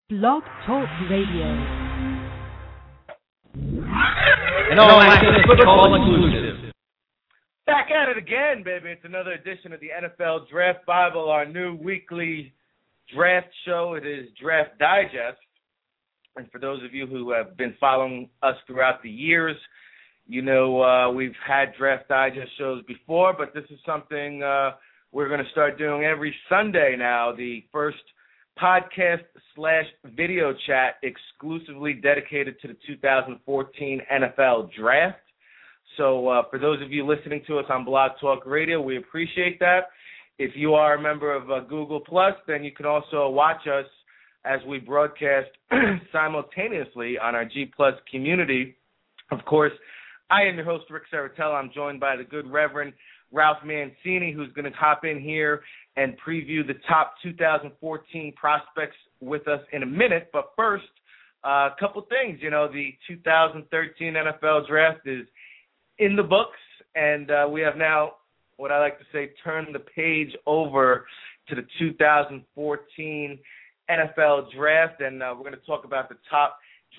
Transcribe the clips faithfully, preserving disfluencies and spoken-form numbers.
Blog Talk Radio. And all access football inclusive. Back at it again, baby. It's another edition of the N F L Draft Bible, our new weekly draft show. It is Draft Digest. And for those of you who have been following us throughout the years, you know uh, we've had Draft Digest shows before, but this is something uh, we're going to start doing every Sunday now, the first podcast slash video chat exclusively dedicated to the two thousand fourteen N F L Draft. So uh, for those of you listening to us on Blog Talk Radio, we appreciate that. If you are a member of uh, Google Plus, then you can also watch us as we broadcast simultaneously on our G Plus community. Of course, I am your host, Rick Saratella. I'm joined by the good Reverend Ralph Mancini, who's going to hop in here and preview the top two thousand fourteen prospects with us in a minute. But first, uh, a couple things. You know, the two thousand thirteen N F L Draft is in the books, and uh, we have now, what I like to say, turned the page over to the two thousand fourteen N F L Draft, and uh, we're going to talk about the top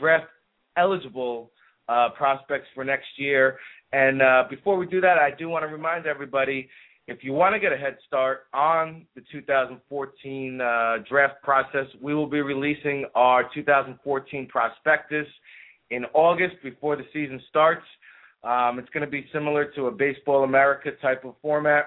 draft-eligible uh, prospects for next year. And uh, before we do that, I do want to remind everybody, if you want to get a head start on the two thousand fourteen uh, draft process, we will be releasing our two thousand fourteen prospectus in August before the season starts. Um, it's going to be similar to a Baseball America type of format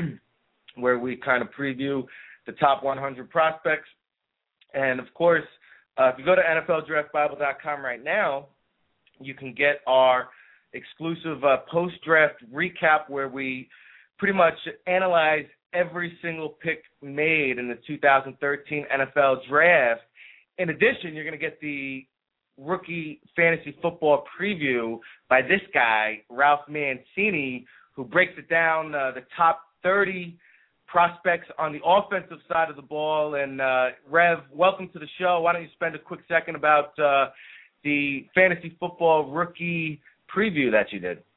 where we kind of preview the top one hundred prospects. And, of course, uh, if you go to N F L Draft Bible dot com right now, you can get our exclusive uh, post-draft recap where we pretty much analyze every single pick made in the two thousand thirteen N F L Draft. In addition, you're going to get the rookie fantasy football preview by this guy, Ralph Mancini, who breaks it down, uh, the top thirty prospects on the offensive side of the ball. And, uh, Rev, welcome to the show. Why don't you spend a quick second about uh, the fantasy football rookie preview that you did?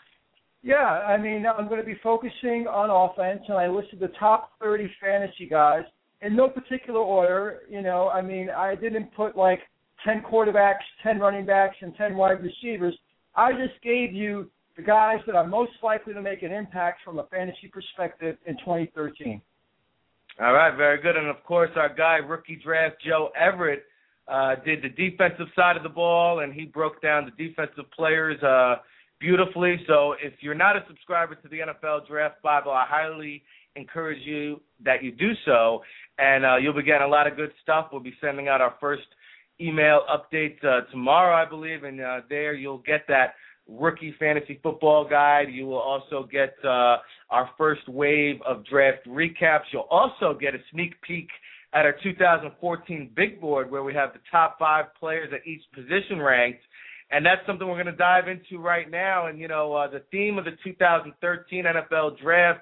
Yeah, I mean, I'm going to be focusing on offense, and I listed the top thirty fantasy guys in no particular order. You know, I mean, I didn't put like ten quarterbacks, ten running backs, and ten wide receivers. I just gave you the guys that are most likely to make an impact from a fantasy perspective in twenty thirteen. All right, very good. And, of course, our guy, Rookie Draft Joe Everett, uh, did the defensive side of the ball, and he broke down the defensive players uh, beautifully. So if you're not a subscriber to the N F L Draft Bible, I highly encourage you that you do so, and uh, you'll be getting a lot of good stuff. We'll be sending out our first email update uh, tomorrow, I believe, and uh, there you'll get that rookie fantasy football guide. You will also get uh, our first wave of draft recaps. You'll also get a sneak peek at our two thousand fourteen big board where we have the top five players at each position ranked, and that's something we're going to dive into right now. And, you know, uh, the theme of the two thousand thirteen N F L Draft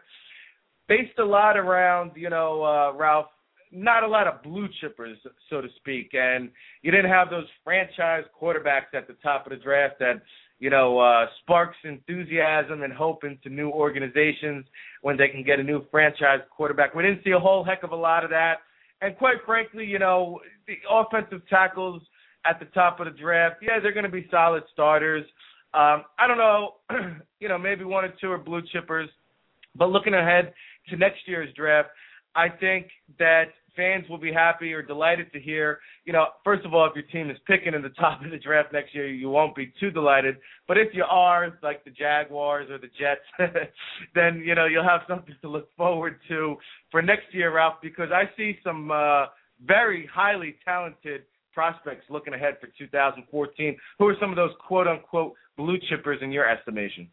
based a lot around, you know, uh, Ralph, not a lot of blue chippers, so to speak, and you didn't have those franchise quarterbacks at the top of the draft that, you know, uh, sparks enthusiasm and hope into new organizations when they can get a new franchise quarterback. We didn't see a whole heck of a lot of that. And quite frankly, you know, the offensive tackles at the top of the draft, yeah, they're going to be solid starters. Um, I don't know, you know, maybe one or two are blue chippers. But looking ahead to next year's draft, I think that fans will be happy or delighted to hear, you know, first of all, if your team is picking in the top of the draft next year, you won't be too delighted. But if you are, like the Jaguars or the Jets, then, you know, you'll have something to look forward to for next year, Ralph, because I see some uh, very highly talented prospects looking ahead for two thousand fourteen. Who are some of those quote-unquote blue chippers in your estimation?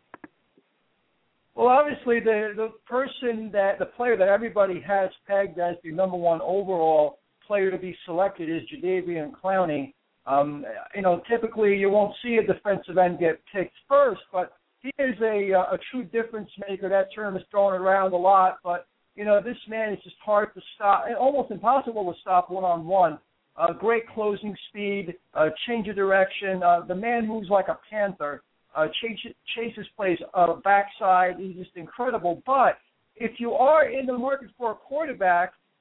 Well, obviously, the, the person that, the player that everybody has pegged as the number one overall player to be selected is Jadeveon Clowney. Um, you know, typically you won't see a defensive end get picked first, but he is a, a true difference maker. That term is thrown around a lot, but, you know, this man is just hard to stop, and almost impossible to stop one-on-one. Uh, great closing speed, uh, change of direction. Uh, the man moves like a panther. Uh, chases, chases plays uh, backside. He's just incredible. But if you are in the market for a quarterback,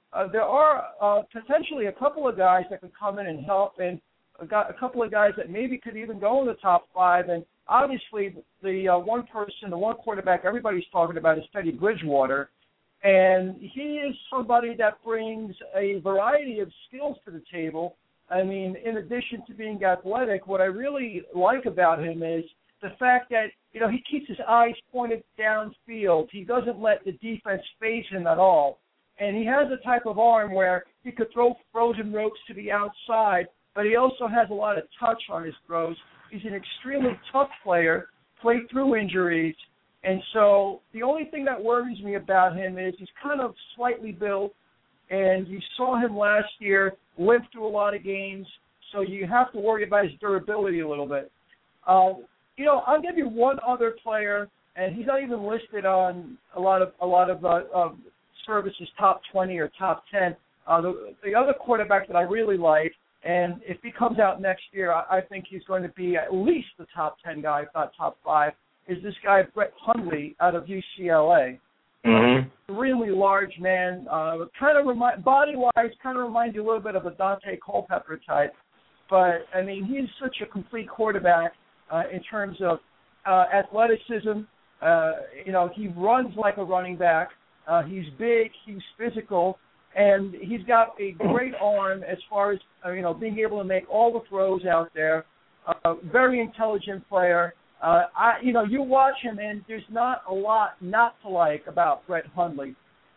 uh, there are uh, potentially a couple of guys that could come in and help, and a, got a couple of guys that maybe could even go in the top five. And obviously, the uh, one person, the one quarterback everybody's talking about is Teddy Bridgewater, and he is somebody that brings a variety of skills to the table. I mean, in addition to being athletic, what I really like about him is the fact that, you know, he keeps his eyes pointed downfield. He doesn't let the defense phase him at all. And he has a type of arm where he could throw frozen ropes to the outside, but he also has a lot of touch on his throws. He's an extremely tough player, played through injuries. And so the only thing that worries me about him is he's kind of slightly built, and you saw him last year limp through a lot of games, so you have to worry about his durability a little bit. Uh, you know, I'll give you one other player, and he's not even listed on a lot of a lot of uh, uh, Service's top twenty or top ten. Uh, the, the other quarterback that I really like, and if he comes out next year, I, I think he's going to be at least the top ten guy, if not top five, is this guy Brett Hundley out of U C L A. Mm-hmm. Really large man, uh, kind of remind, body-wise, kind of reminds you a little bit of a Dante Culpepper type. But, I mean, he's such a complete quarterback uh, in terms of uh, athleticism. Uh, you know, he runs like a running back. Uh, he's big, he's physical, and he's got a great arm as far as, uh, you know, being able to make all the throws out there. Uh, very intelligent player. Uh, I, you know, you watch him, and there's not a lot not to like about Brett Hundley.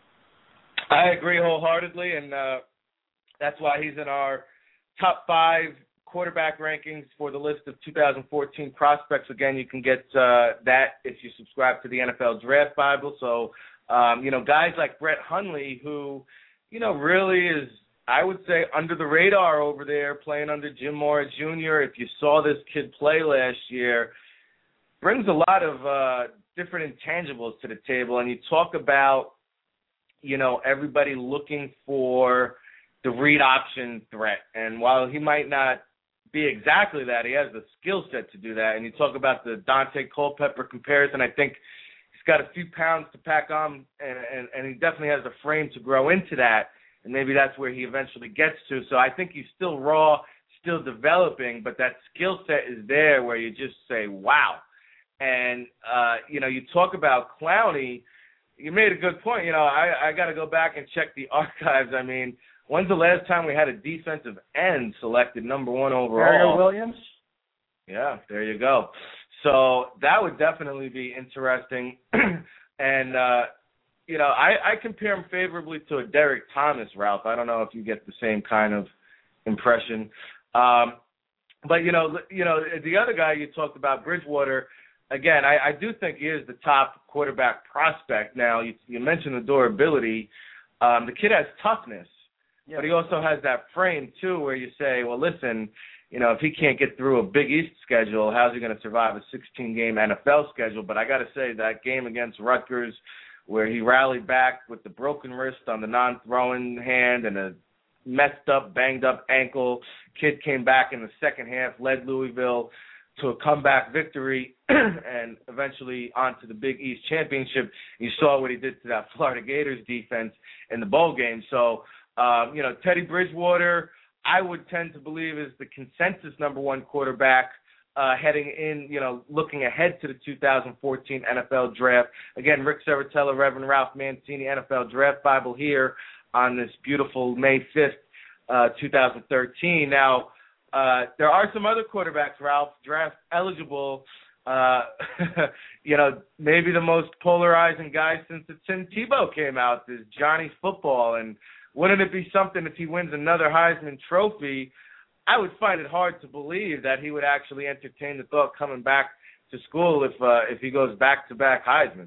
I agree wholeheartedly, and uh, that's why he's in our top five quarterback rankings for the list of two thousand fourteen prospects. Again, you can get uh, that if you subscribe to the N F L Draft Bible. So, um, you know, guys like Brett Hundley, who, you know, really is, I would say, under the radar over there, playing under Jim Mora Junior If you saw this kid play last year, brings a lot of uh, different intangibles to the table. And you talk about, you know, everybody looking for the read option threat. And while he might not be exactly that, he has the skill set to do that. And you talk about the Dante Culpepper comparison. I think he's got a few pounds to pack on, and, and, and he definitely has the frame to grow into that. And maybe that's where he eventually gets to. So I think he's still raw, still developing, but that skill set is there where you just say, wow. And, uh, you know, you talk about Clowney, you made a good point. You know, I, I got to go back and check the archives. I mean, when's the last time we had a defensive end selected number one overall? Mario Williams? Yeah, there you go. So that would definitely be interesting. and, uh, you know, I, I compare him favorably to a Derek Thomas, Ralph. I don't know if you get the same kind of impression. Um, but, you know, you know, the other guy you talked about, Bridgewater, again, I, I do think he is the top quarterback prospect. Now, you, you mentioned the durability. Um, the kid has toughness, yeah. But he also has that frame, too, where you say, well, listen, you know, if he can't get through a Big East schedule, how's he going to survive a sixteen-game N F L schedule? But I got to say, that game against Rutgers where he rallied back with the broken wrist on the non-throwing hand and a messed up, banged-up ankle, kid came back in the second half, led Louisville to a comeback victory, and eventually on to the Big East Championship. You saw what he did to that Florida Gators defense in the bowl game. So, um, you know, Teddy Bridgewater, I would tend to believe is the consensus number one quarterback uh, heading in, you know, looking ahead to the two thousand fourteen N F L Draft. Again, Rick Serritella, Reverend Ralph Mancini, N F L Draft Bible here on this beautiful May fifth, uh, two thousand thirteen. Now, Uh, there are some other quarterbacks, Ralph, draft eligible. Uh, you know, maybe the most polarizing guy since the Tim Tebow came out is Johnny Football. And wouldn't it be something if he wins another Heisman Trophy? I would find it hard to believe that he would actually entertain the thought coming back to school if uh, if he goes back-to-back Heisman.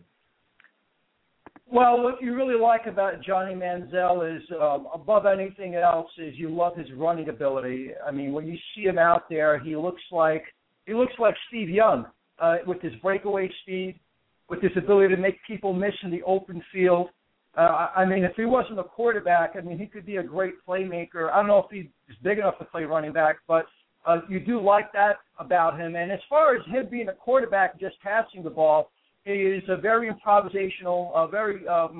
Well, what you really like about Johnny Manziel is, um, above anything else, is you love his running ability. I mean, when you see him out there, he looks like he looks like Steve Young uh, with his breakaway speed, with his ability to make people miss in the open field. Uh, I mean, if he wasn't a quarterback, I mean, he could be a great playmaker. I don't know if he's big enough to play running back, but uh, you do like that about him. And as far as him being a quarterback just passing the ball, he is a very improvisational, uh, very um,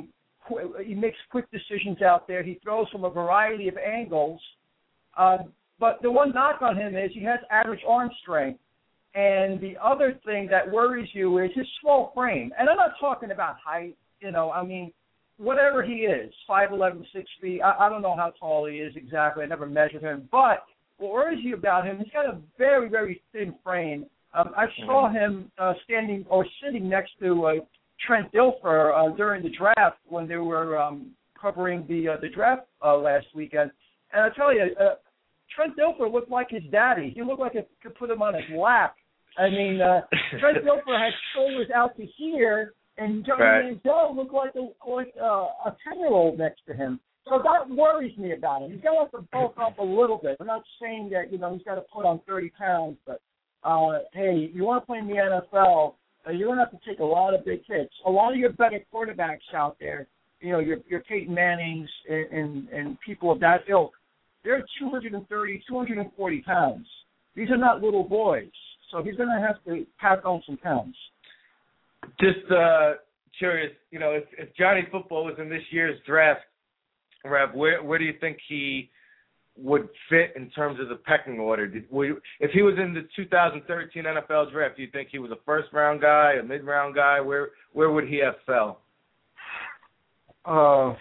qu- he makes quick decisions out there. He throws from a variety of angles. Uh, but the one knock on him is he has average arm strength. And the other thing that worries you is his small frame. And I'm not talking about height. You know, I mean, whatever he is, five eleven, six feet. I, I don't know how tall he is exactly. I never measured him. But what worries you about him, he's got a very, very thin frame. Um, I saw him uh, standing or sitting next to uh, Trent Dilfer uh, during the draft when they were um, covering the uh, the draft uh, last weekend. And I tell you, uh, Trent Dilfer looked like his daddy. He looked like he could put him on his lap. I mean, uh, Trent Dilfer had shoulders out to here, and Johnny right. Manziel looked like a like uh, a ten-year-old next to him. So that worries me about him. He's got to have to bulk up a little bit. I'm not saying that you know he's got to put on thirty pounds, but uh, hey, you want to play in the N F L, uh, you're going to have to take a lot of big hits. A lot of your better quarterbacks out there, you know, your your Peyton Mannings and and, and people of that ilk, they're two thirty, two forty pounds. These are not little boys. So he's going to have to pack on some pounds. Just uh, curious, you know, if, if Johnny Football was in this year's draft, Rev, where where do you think he would fit in terms of the pecking order? Did, you, if he was in the two thousand thirteen N F L draft, do you think he was a first-round guy, a mid-round guy? Where where would he have fell? Uh,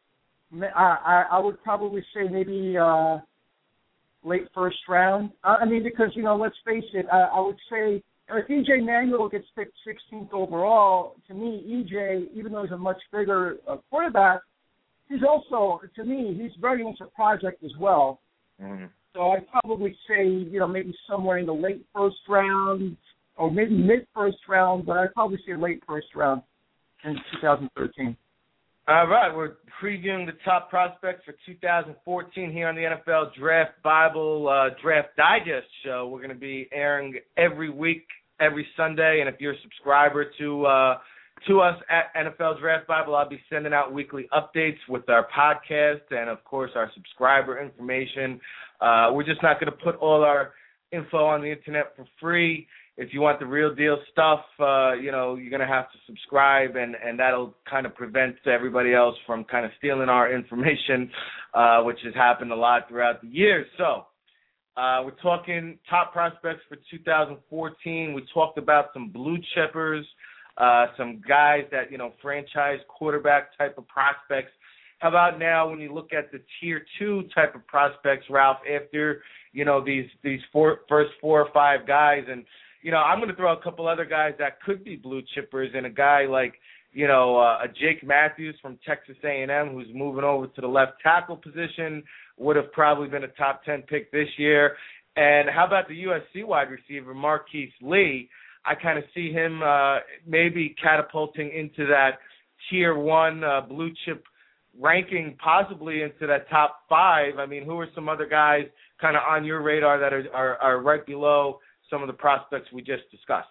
I, I, I would probably say maybe uh, – late first round. Uh, I mean, because, you know, let's face it, I, I would say if E J Manuel gets picked sixteenth overall, to me, E J, even though he's a much bigger uh, quarterback, he's also, to me, he's very much a project as well. Mm-hmm. So I'd probably say, you know, maybe somewhere in the late first round or maybe mid-first round, but I'd probably say late first round in two thousand thirteen. All right, we're previewing the top prospects for two thousand fourteen here on the N F L Draft Bible uh, Draft Digest show. We're going to be airing every week, every Sunday, and if you're a subscriber to uh, to us at N F L Draft Bible, I'll be sending out weekly updates with our podcast and, of course, our subscriber information. Uh, we're just not going to put all our info on the internet for free. If you want the real deal stuff, uh, you know, you're going to have to subscribe, and, and that'll kind of prevent everybody else from kind of stealing our information, uh, which has happened a lot throughout the years. So uh, we're talking top prospects for two thousand fourteen. We talked about some blue chippers, uh, some guys that, you know, franchise quarterback type of prospects. How about now when you look at the tier two type of prospects, Ralph, after, you know, these, these four, first four or five guys, and you know, I'm going to throw a couple other guys that could be blue chippers, and a guy like, you know, uh, a Jake Matthews from Texas A and M who's moving over to the left tackle position, would have probably been a top ten pick this year. And how about the U S C wide receiver, Marquise Lee? I kind of see him uh, maybe catapulting into that tier one uh, blue chip ranking, possibly into that top five. I mean, who are some other guys kind of on your radar that are, are, are right below some of the prospects we just discussed?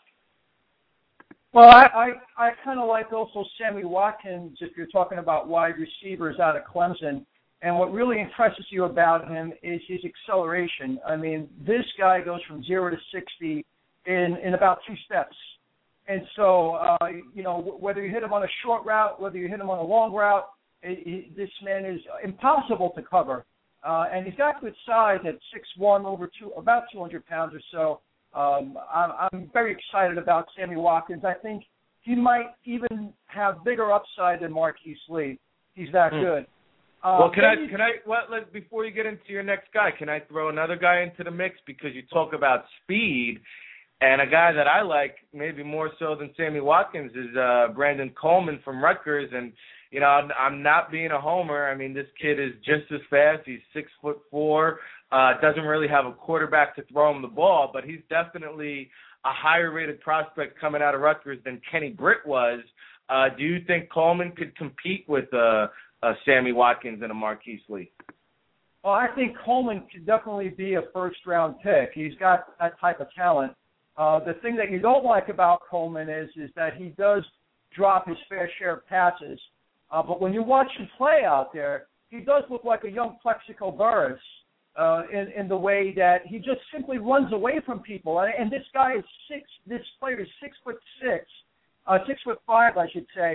Well, I, I, I kind of like also Sammy Watkins if you're talking about wide receivers out of Clemson. And what really impresses you about him is his acceleration. I mean, this guy goes from zero to sixty in, in about two steps. And so, uh, you know, whether you hit him on a short route, whether you hit him on a long route, it, it, this man is impossible to cover. Uh, and he's got good size at six one, over two, about two hundred pounds or so. Um, I'm, I'm very excited about Sammy Watkins. I think he might even have bigger upside than Marquise Lee. He's that mm. good. Uh, well, can I, can I, well, let, before you get into your next guy, can I throw another guy into the mix? Because you talk about speed, and a guy that I like maybe more so than Sammy Watkins is uh, Brandon Coleman from Rutgers. And, you know, I'm, I'm not being a homer. I mean, this kid is just as fast. He's six foot four. Uh, doesn't really have a quarterback to throw him the ball, but he's definitely a higher-rated prospect coming out of Rutgers than Kenny Britt was. Uh, do you think Coleman could compete with uh, uh, Sammy Watkins and a Marquise Lee? Well, I think Coleman could definitely be a first-round pick. He's got that type of talent. Uh, the thing that you don't like about Coleman is is that he does drop his fair share of passes. Uh, but when you watch him play out there, he does look like a young Plexico Burress. Uh, in, in the way that he just simply runs away from people, and, and this guy is six. This player is six foot six, uh, six foot five, I should say,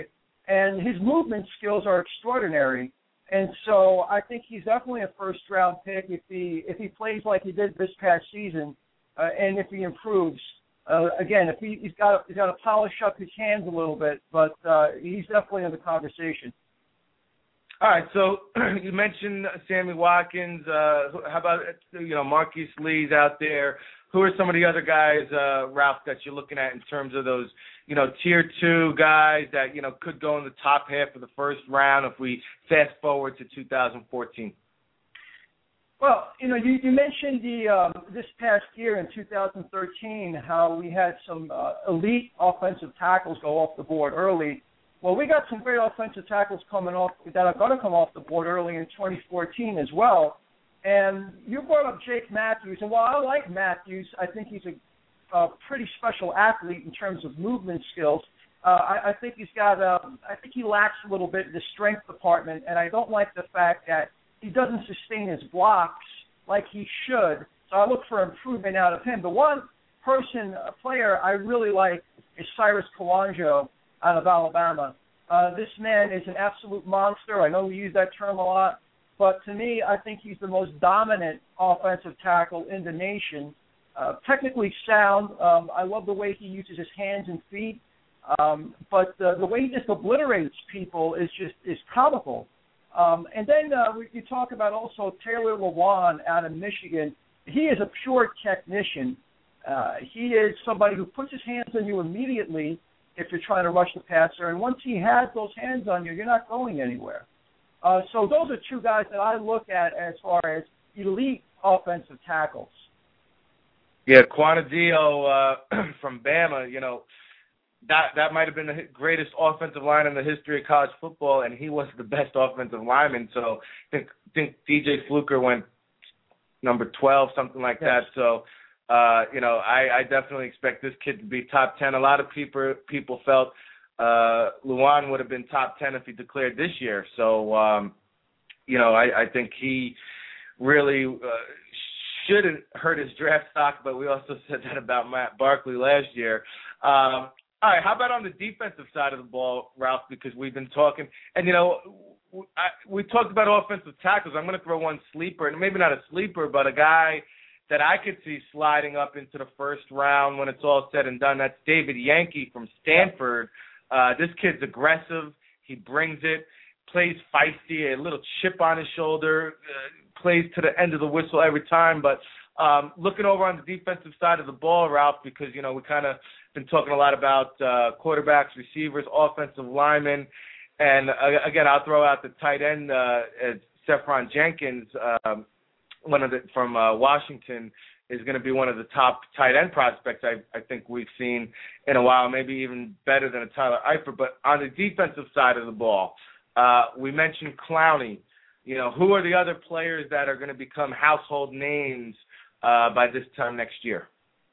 and his movement skills are extraordinary. And so I think he's definitely a first-round pick if he if he plays like he did this past season, uh, and if he improves. Uh, again, if he, he's got he's got to polish up his hands a little bit, but uh, he's definitely in the conversation. All right, so you mentioned Sammy Watkins. Uh, how about, you know, Marquise Lee's out there? Who are some of the other guys, uh, Ralph, that you're looking at in terms of those, you know, tier two guys that, you know, could go in the top half of the first round if we fast forward to two thousand fourteen? Well, you know, you, you mentioned the um, this past year in two thousand thirteen how we had some uh, elite offensive tackles go off the board early. Well, we got some great offensive tackles coming off that are going to come off the board early in twenty fourteen as well. And you brought up Jake Matthews, and while I like Matthews, I think he's a, a pretty special athlete in terms of movement skills. Uh, I, I think he's got, um, I think he lacks a little bit in the strength department, and I don't like the fact that he doesn't sustain his blocks like he should. So I look for improvement out of him. The one person, a player I really like is Cyrus Kouandjio out of Alabama. Uh, this man is an absolute monster. I know we use that term a lot, but to me, I think he's the most dominant offensive tackle in the nation. Uh, technically sound. Um, I love the way he uses his hands and feet, um, but uh, the way he just obliterates people is just is comical. Um, and then uh, we, you talk about also Taylor Lewan out of Michigan. He is a pure technician. Uh, he is somebody who puts his hands on you immediately if you're trying to rush the passer. And once he has those hands on you, you're not going anywhere. Uh, so those are two guys that I look at as far as elite offensive tackles. Yeah, Kouandjio uh, from Bama, you know, that that might have been the greatest offensive line in the history of college football, and he was the best offensive lineman. So I think, think D J Fluker went number twelve, something like yes. that. So, uh, you know, I, I definitely expect this kid to be top ten. A lot of people people felt uh, Lewan would have been top ten if he declared this year. So, um, you know, I, I think he really uh, shouldn't hurt his draft stock, but we also said that about Matt Barkley last year. Um, all right, how about on the defensive side of the ball, Ralph, because we've been talking, and, you know, I, we talked about offensive tackles. I'm going to throw one sleeper, and maybe not a sleeper, but a guy that I could see sliding up into the first round when it's all said and done. That's David Yankee from Stanford. Uh, this kid's aggressive. He brings it, plays feisty, a little chip on his shoulder, uh, plays to the end of the whistle every time. But um, looking over on the defensive side of the ball, Ralph, because, you know, we kind of been talking a lot about uh, quarterbacks, receivers, offensive linemen. And, uh, again, I'll throw out the tight end uh, as Stephon Jenkins, um, one of the from uh, Washington, is going to be one of the top tight end prospects I, I think we've seen in a while, maybe even better than a Tyler Eifert. But on the defensive side of the ball, uh, we mentioned Clowney. You know, who are the other players that are going to become household names uh, by this time next year?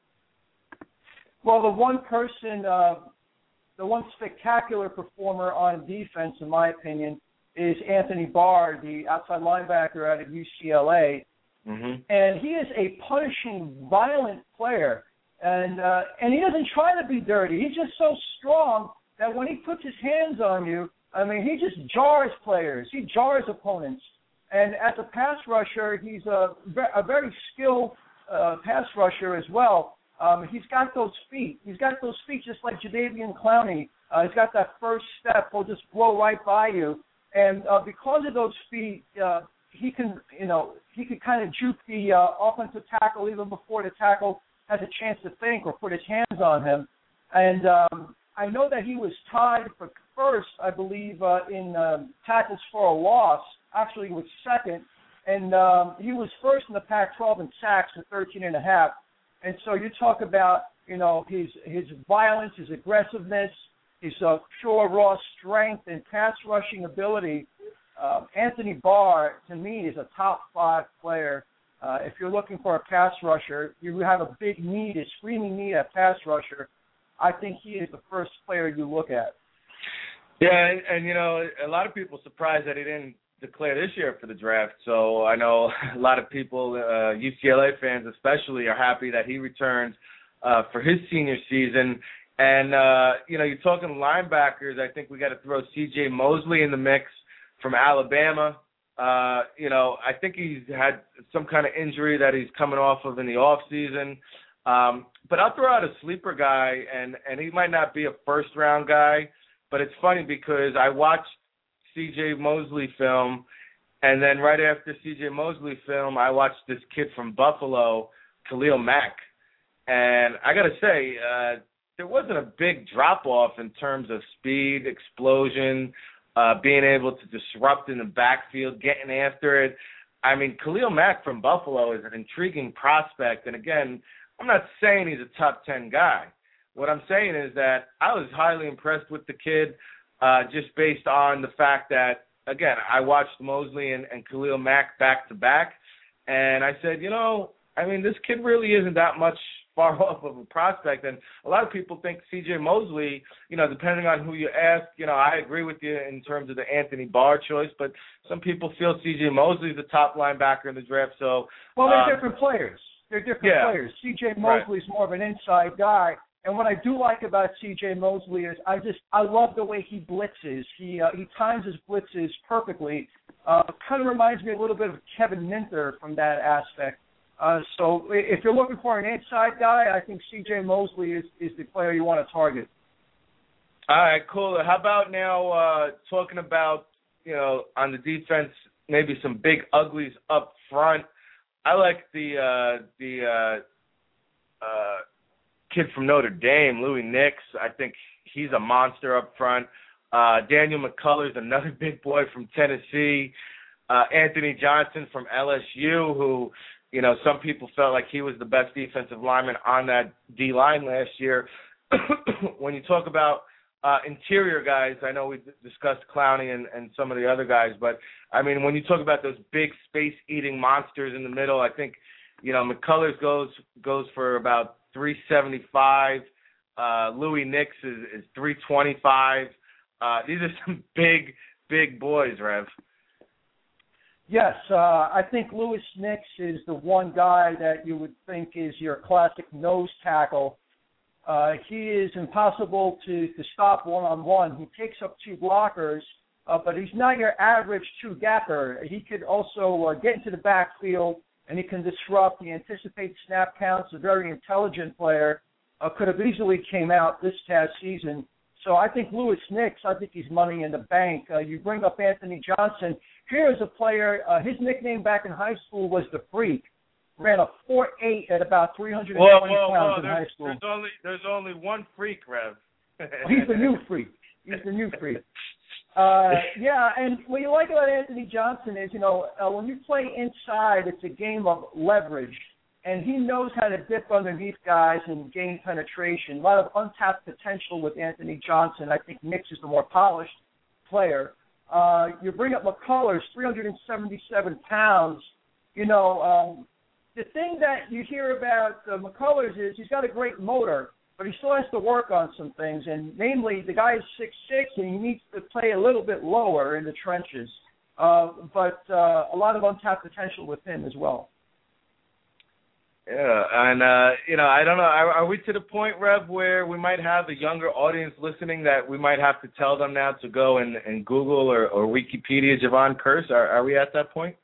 Well, the one person, uh, the one spectacular performer on defense, in my opinion, is Anthony Barr, the outside linebacker out of U C L A. Mm-hmm. And he is a punishing, violent player. And uh, and he doesn't try to be dirty. He's just so strong that when he puts his hands on you, I mean, he just jars players. He jars opponents. And as a pass rusher, he's a, a very skilled uh, pass rusher as well. Um, he's got those feet. He's got those feet just like Jadeveon Clowney. Uh, he's got that first step. He'll just blow right by you. And uh, because of those feet, uh, he can, you know, he can kind of juke the uh, offensive tackle even before the tackle has a chance to think or put his hands on him. And um, I know that he was tied for first, I believe, uh, in uh, tackles for a loss. Actually, he was second. And um, he was first in the Pac twelve in sacks with thirteen and a half. And so you talk about, you know, his his violence, his aggressiveness, his uh, pure raw strength and pass rushing ability. Uh, Anthony Barr, to me, is a top five player. Uh, if you're looking for a pass rusher, you have a big need, a screaming need at pass rusher. I think he is the first player you look at. Yeah, and, and you know, a lot of people surprised that he didn't declare this year for the draft. So I know a lot of people, uh, U C L A fans especially, are happy that he returned uh, for his senior season. And, uh, you know, you're talking linebackers. I think we got to throw C J Mosley in the mix from Alabama. Uh, you know, I think he's had some kind of injury that he's coming off of in the off season. Um, but I'll throw out a sleeper guy, and, and he might not be a first-round guy, but it's funny because I watched C J Mosley film, and then right after C J Mosley film, I watched this kid from Buffalo, Khalil Mack. And I got to say, uh, there wasn't a big drop-off in terms of speed, explosion, uh, being able to disrupt in the backfield, getting after it. I mean, Khalil Mack from Buffalo is an intriguing prospect. And, again, I'm not saying he's a top ten guy. What I'm saying is that I was highly impressed with the kid uh, just based on the fact that, again, I watched Mosley and, and Khalil Mack back-to-back, and I said, you know, I mean, this kid really isn't that much far off of a prospect. And a lot of people think C J Mosley, you know, depending on who you ask, you know, I agree with you in terms of the Anthony Barr choice, but some people feel C J Mosley is the top linebacker in the draft. So, well, they're um, different players. They're different yeah. players. C J Mosley's right. more of an inside guy. And what I do like about C J Mosley is I just I love the way he blitzes. He uh, he times his blitzes perfectly. Uh, kind of reminds me a little bit of Kevin Minter from that aspect. Uh, so if you're looking for an inside guy, I think C J Mosley is, is the player you want to target. All right, cool. How about now uh, talking about, you know, on the defense, maybe some big uglies up front. I like the uh, the uh, uh, kid from Notre Dame, Louis Nix. I think he's a monster up front. Uh, Daniel McCullers, another big boy from Tennessee. Uh, Anthony Johnson from L S U, who, you know, some people felt like he was the best defensive lineman on that D-line last year. When you talk about uh, interior guys, I know we discussed Clowney and, and some of the other guys, but, I mean, when you talk about those big space-eating monsters in the middle, I think, you know, McCullers goes goes for about three seventy-five. Uh, Louis Nix is, is three twenty-five. Uh, these are some big, big boys, Rev. Yes, uh, I think Louis Nix is the one guy that you would think is your classic nose tackle. Uh, he is impossible to, to stop one-on-one. He takes up two blockers, uh, but he's not your average two-gapper. He could also uh, get into the backfield, and he can disrupt. He anticipates snap counts. A very intelligent player. Uh, could have easily came out this past season. So I think Louis Nix, I think he's money in the bank. Uh, you bring up Anthony Johnson. Here is a player, uh, his nickname back in high school was the Freak. Ran a four eight at about three hundred twenty whoa, whoa, pounds whoa. in There's, high school. There's only, there's only one Freak, Rev. Well, he's the new Freak. He's the new Freak. Uh, yeah, and what you like about Anthony Johnson is, you know, uh, when you play inside, it's a game of leverage. And he knows how to dip underneath guys and gain penetration. A lot of untapped potential with Anthony Johnson. I think Nix is the more polished player. Uh, you bring up McCullers, three hundred seventy-seven pounds. You know, um, the thing that you hear about uh, McCullers is he's got a great motor, but he still has to work on some things. And namely, the guy is six six, and he needs to play a little bit lower in the trenches. Uh, but uh, a lot of untapped potential with him as well. Yeah, and, uh, you know, I don't know, are, are we to the point, Rev, where we might have a younger audience listening that we might have to tell them now to go and, and Google or, or Wikipedia Javon Kearse? Are, are we at that point?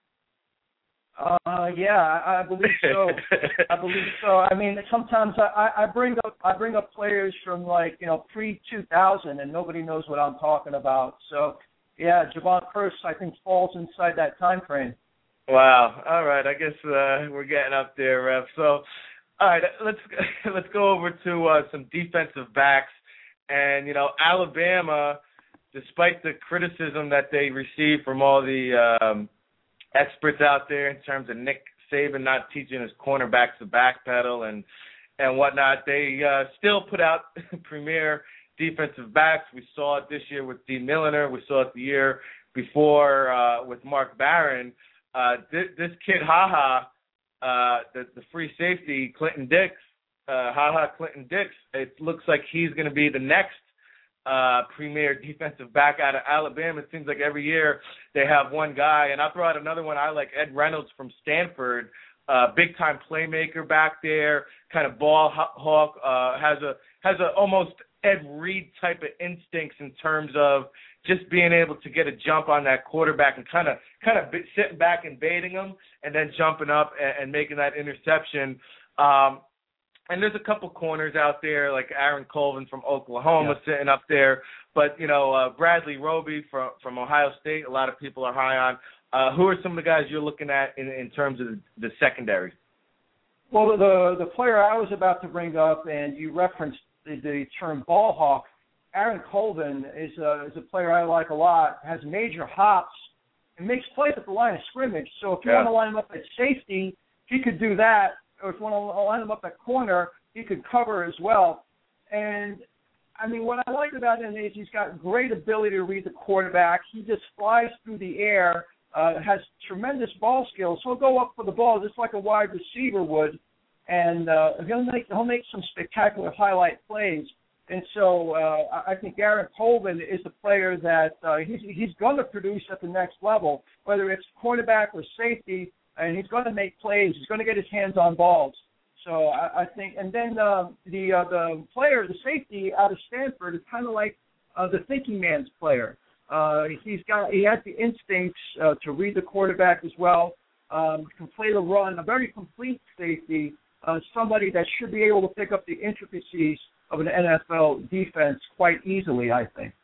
Uh, yeah, I, I believe so. I believe so. I mean, sometimes I, I bring up I bring up players from, like, you know, pre two thousand, and nobody knows what I'm talking about. So, yeah, Javon Kearse, I think, falls inside that time frame. Wow. All right. I guess uh, we're getting up there, Rev. So, all right, let's let's go over to uh, some defensive backs. And, you know, Alabama, despite the criticism that they received from all the um, experts out there in terms of Nick Saban not teaching his cornerbacks to backpedal and, and whatnot, they uh, still put out premier defensive backs. We saw it this year with Dee Milliner. We saw it the year before uh, with Mark Barron. Uh, this, this kid, Ha-Ha, uh, the, the free safety, Clinton Dix, uh, Ha-Ha Clinton Dix, it looks like he's going to be the next uh, premier defensive back out of Alabama. It seems like every year they have one guy. And I'll throw out another one I like, Ed Reynolds from Stanford, uh, big-time playmaker back there, kind of ball hawk, uh, has a has a almost Ed Reed type of instincts in terms of just being able to get a jump on that quarterback and kind of kind of sitting back and baiting him and then jumping up and, and making that interception. Um, and there's a couple corners out there like Aaron Colvin from Oklahoma yeah. sitting up there. But, you know, uh, Bradley Roby from, from Ohio State, a lot of people are high on. Uh, who are some of the guys you're looking at in, in terms of the, the secondary? Well, the the player I was about to bring up, and you referenced the, the term ball hawk, Aaron Colvin is a, is a player I like a lot, has major hops, and makes plays at the line of scrimmage. So if you yeah. want to line him up at safety, he could do that. Or if you want to line him up at corner, he could cover as well. And, I mean, what I like about him is he's got great ability to read the quarterback. He just flies through the air, uh, has tremendous ball skills. He'll go up for the ball just like a wide receiver would, and uh, he'll make he'll make some spectacular highlight plays. And so uh, I think Aaron Colvin is a player that uh, he's, he's going to produce at the next level, whether it's cornerback or safety, and he's going to make plays. He's going to get his hands on balls. So I, I think, and then uh, the uh, the player, the safety out of Stanford, is kind of like uh, the thinking man's player. Uh, he's got he has the instincts uh, to read the quarterback as well. Um, can play the run. A very complete safety. Uh, somebody that should be able to pick up the intricacies of an N F L defense quite easily, I think.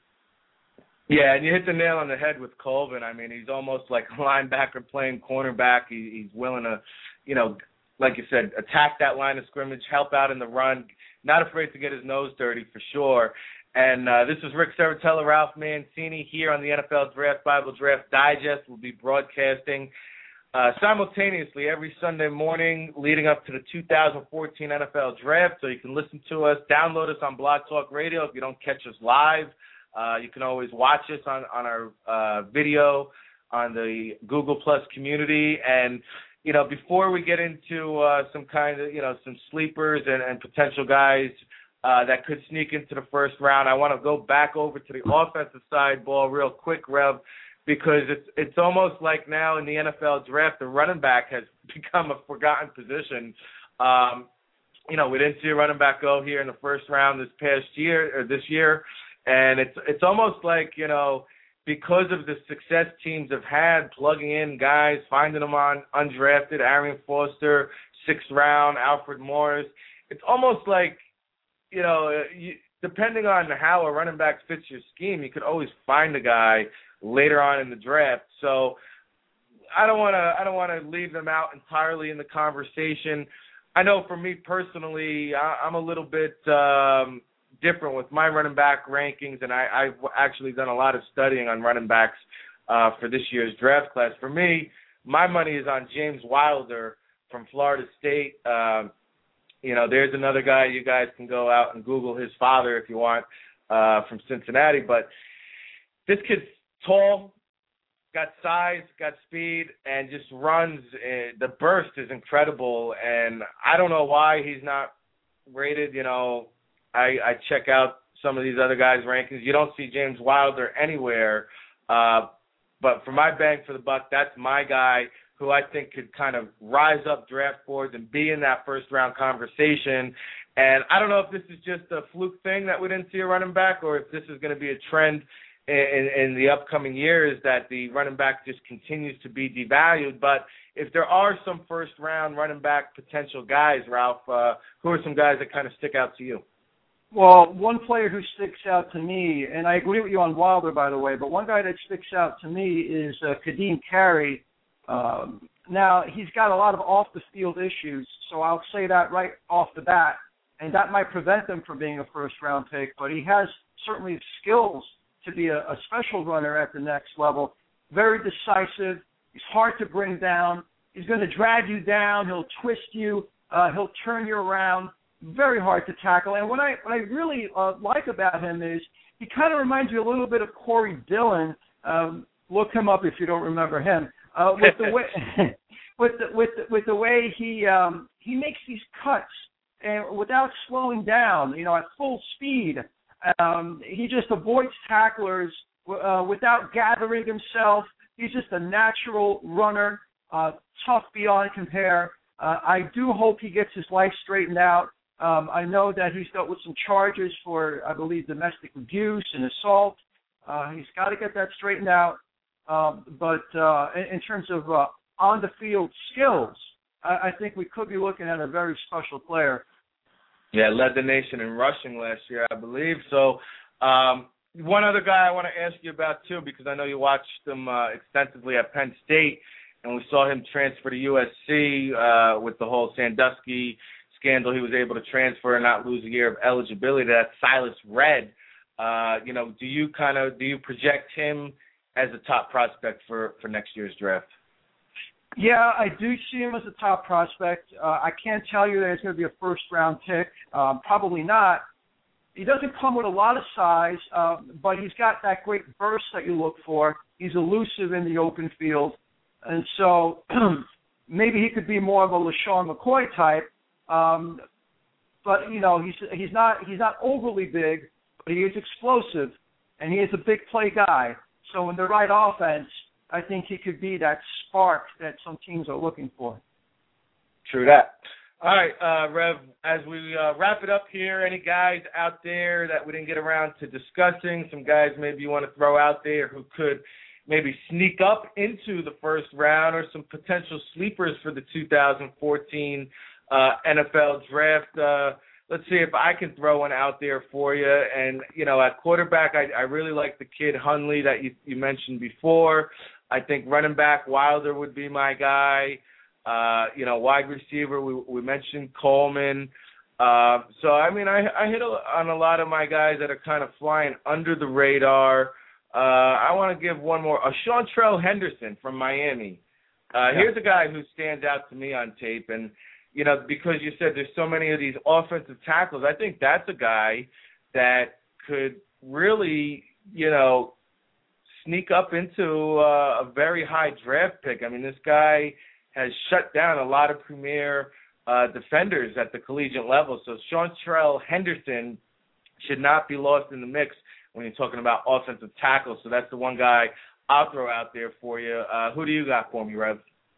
Yeah, and you hit the nail on the head with Colvin. I mean, he's almost like a linebacker playing cornerback. He, he's willing to, you know, like you said, attack that line of scrimmage, help out in the run, not afraid to get his nose dirty for sure. And uh, this is Rick Serritella, Ralph Mancini here on the N F L Draft Bible Draft Digest. We'll be broadcasting uh, simultaneously every Sunday morning leading up to the two thousand fourteen N F L Draft. So you can listen to us, download us on Blog Talk Radio if you don't catch us live. Uh, you can always watch us on, on our uh, video on the Google Plus community. And, you know, before we get into uh, some kind of, you know, some sleepers and, and potential guys uh, that could sneak into the first round, I want to go back over to the offensive side ball real quick, Rev, because it's it's almost like now in the N F L draft, the running back has become a forgotten position. Um, you know, we didn't see a running back go here in the first round this past year or this year. And it's it's almost like, you know, because of the success teams have had plugging in guys, finding them on undrafted, Arian Foster, sixth round, Alfred Morris, it's almost like, you know, you, depending on how a running back fits your scheme, you could always find a guy later on in the draft. So I don't want to I don't want to leave them out entirely in the conversation. I know for me personally, I, I'm a little bit um, different with my running back rankings, and I, I've actually done a lot of studying on running backs uh, for this year's draft class. For me, my money is on James Wilder from Florida State. Um, you know, there's another guy you guys can go out and Google his father if you want, uh, from Cincinnati. But this kid's tall, got size, got speed, and just runs. Uh, the burst is incredible, and I don't know why he's not rated, you know, I, I check out some of these other guys' rankings. You don't see James Wilder anywhere. Uh, but for my bang for the buck, that's my guy who I think could kind of rise up draft boards and be in that first-round conversation. And I don't know if this is just a fluke thing that we didn't see a running back or if this is going to be a trend in, in, in the upcoming years that the running back just continues to be devalued. But if there are some first-round running back potential guys, Ralph, uh, who are some guys that kind of stick out to you? Well, one player who sticks out to me, and I agree with you on Wilder, by the way, but one guy that sticks out to me is uh, Kadeem Carey. Um, now, he's got a lot of off-the-field issues, so I'll say that right off the bat, and that might prevent him from being a first-round pick, but he has certainly skills to be a, a special runner at the next level. Very decisive. He's hard to bring down. He's going to drag you down. He'll twist you. Uh, he'll turn you around. Very hard to tackle. And what I what I really uh, like about him is he kind of reminds you a little bit of Corey Dillon. Um, look him up if you don't remember him. Uh, with the way with the, with the, with the way he um, he makes these cuts and without slowing down, you know, at full speed. Um, he just avoids tacklers uh, without gathering himself. He's just a natural runner, uh, tough beyond compare. Uh, I do hope he gets his life straightened out. Um, I know that he's dealt with some charges for, I believe, domestic abuse and assault. Uh, he's got to get that straightened out. Um, but uh, in, in terms of uh, on-the-field skills, I, I think we could be looking at a very special player. Yeah, led the nation in rushing last year, I believe. So um, one other guy I want to ask you about, too, because I know you watched him uh, extensively at Penn State, and we saw him transfer to U S C uh, with the whole Sandusky scandal. He was able to transfer and not lose a year of eligibility. That's Silas Redd. Uh, you know, do you kind of do you project him as a top prospect for, for next year's draft? Yeah, I do see him as a top prospect. Uh, I can't tell you that he's going to be a first-round pick. Um, probably not. He doesn't come with a lot of size, uh, but he's got that great burst that you look for. He's elusive in the open field. And so maybe he could be more of a LaShawn McCoy type. Um, but, you know, he's he's not he's not overly big, but he is explosive, and he is a big play guy. So in the right offense, I think he could be that spark that some teams are looking for. True that. All right, uh, Rev, as we uh, wrap it up here, any guys out there that we didn't get around to discussing, some guys maybe you want to throw out there who could maybe sneak up into the first round, or some potential sleepers for the two thousand fourteen uh, N F L draft? Uh, let's see if I can throw one out there for you. And, you know, at quarterback, I, I really like the kid Hundley that you, you mentioned before. I think running back Wilder would be my guy. Uh, you know, wide receiver, we, we mentioned Coleman. Uh, so, I mean, I, I hit a, on a lot of my guys that are kind of flying under the radar. Uh, I want to give one more. Uh, Seantrell Henderson from Miami. Uh, yeah. Here's a guy who stands out to me on tape. And, you know, because you said there's so many of these offensive tackles, I think that's a guy that could really, you know, sneak up into uh, a very high draft pick. I mean, this guy has shut down a lot of premier uh, defenders at the collegiate level. So Seantrell Henderson should not be lost in the mix when you're talking about offensive tackles. So that's the one guy I'll throw out there for you. Uh, who do you got for me, Rev?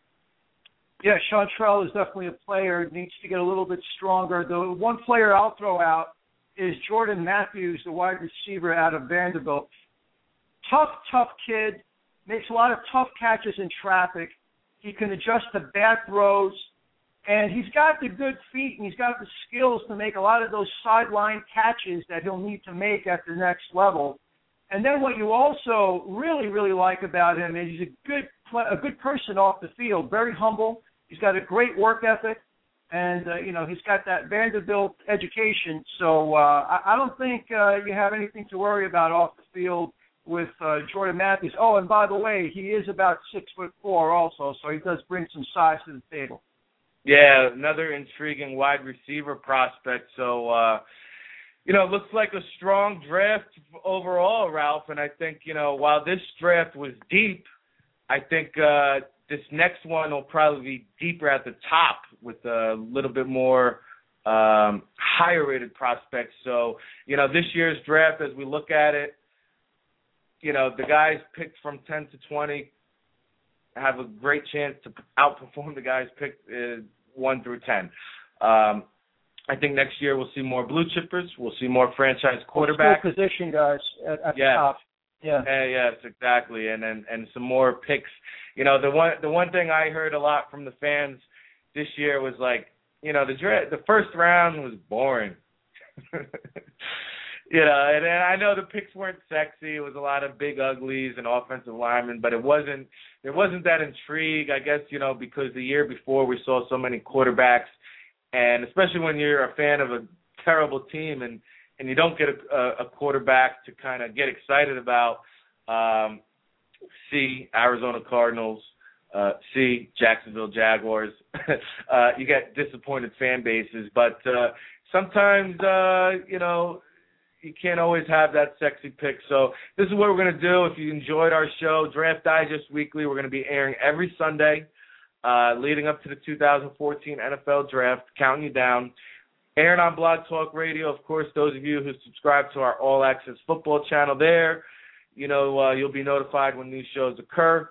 Yeah, Seantrell is definitely a player, needs to get a little bit stronger. The one player I'll throw out is Jordan Matthews, the wide receiver out of Vanderbilt. Tough, tough kid, makes a lot of tough catches in traffic. He can adjust to bad throws, and he's got the good feet, and he's got the skills to make a lot of those sideline catches that he'll need to make at the next level. And then what you also really, really like about him is he's a good, a good person off the field, very humble. He's got a great work ethic, and, uh, you know, he's got that Vanderbilt education. So uh, I, I don't think uh, you have anything to worry about off the field with uh, Jordan Matthews. Oh, and by the way, he is about six foot four also, so he does bring some size to the table. Yeah, another intriguing wide receiver prospect. So, uh, you know, looks like a strong draft overall, Ralph. And I think, you know, while this draft was deep, I think uh, this next one will probably be deeper at the top with a little bit more um, higher-rated prospects. So, you know, this year's draft, as we look at it, you know, the guys picked from ten to twenty have a great chance to outperform the guys picked uh, one through ten. Um, I think next year we'll see more blue chippers. We'll see more franchise quarterbacks. Skill position guys at, at yes. the top. Yeah. Uh, yes, exactly, and, and and some more picks. You know, the one the one thing I heard a lot from the fans this year was like, you know, the dra- the first round was boring. You know, and, and I know the picks weren't sexy. It was a lot of big uglies and offensive linemen, but it wasn't there wasn't that intrigue, I guess, you know, because the year before we saw so many quarterbacks, and especially when you're a fan of a terrible team and, and you don't get a, a quarterback to kind of get excited about, um, see Arizona Cardinals, uh, see Jacksonville Jaguars. uh, you get disappointed fan bases, but uh, sometimes, uh, you know, you can't always have that sexy pick. So this is what we're going to do. If you enjoyed our show, Draft Digest Weekly, we're going to be airing every Sunday uh, leading up to the two thousand fourteen N F L Draft, counting you down. Airing on Blog Talk Radio, of course, those of you who subscribe to our All Access Football channel there, you know, uh, you'll be notified when these shows occur.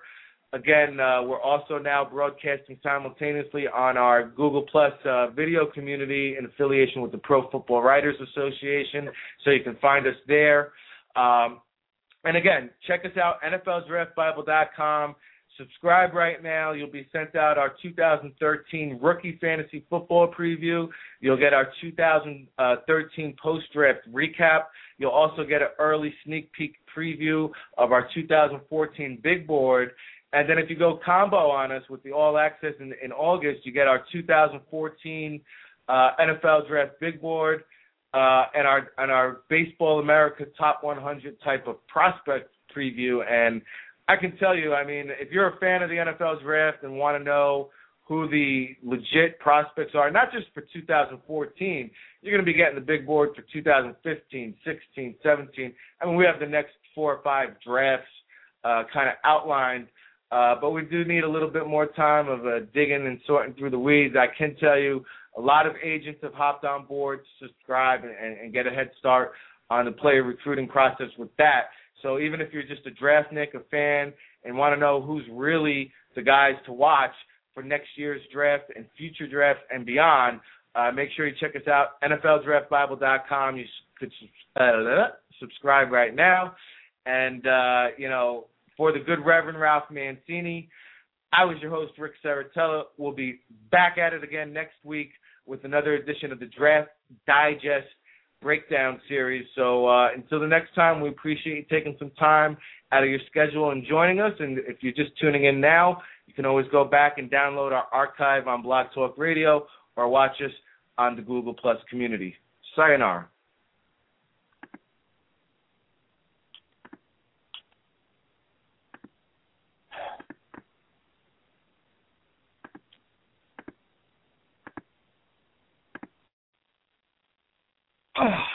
Again, uh, we're also now broadcasting simultaneously on our Google Plus uh, video community in affiliation with the Pro Football Writers Association, so you can find us there. Um, and again, check us out, N F L Draft Bible dot com. Subscribe right now. You'll be sent out our two thousand thirteen Rookie Fantasy Football Preview. You'll get our two thousand thirteen Post-Draft Recap. You'll also get an early sneak peek preview of our two thousand fourteen Big Board. And then if you go combo on us with the All Access in, in August, you get our two thousand fourteen uh, N F L Draft Big Board uh, and our and our Baseball America Top one hundred type of prospect preview. And I can tell you, I mean, if you're a fan of the N F L Draft and want to know who the legit prospects are, not just for two thousand fourteen, you're going to be getting the big board for two thousand fifteen, sixteen, seventeen. I mean, we have the next four or five drafts uh, kind of outlined. Uh, but we do need a little bit more time of uh, digging and sorting through the weeds. I can tell you a lot of agents have hopped on board to subscribe and, and, and get a head start on the player recruiting process with that. So even if you're just a draftnik, a fan, and want to know who's really the guys to watch for next year's draft and future drafts and beyond, uh, make sure you check us out, N F L Draft Bible dot com. You could uh, subscribe right now. And, uh, you know, for the good Reverend Ralph Mancini, I was your host, Rick Saratella. We'll be back at it again next week with another edition of the Draft Digest Breakdown Series. So uh, until the next time, we appreciate you taking some time out of your schedule and joining us. And if you're just tuning in now, you can always go back and download our archive on Blog Talk Radio or watch us on the Google Plus community. Sayonara. Ugh.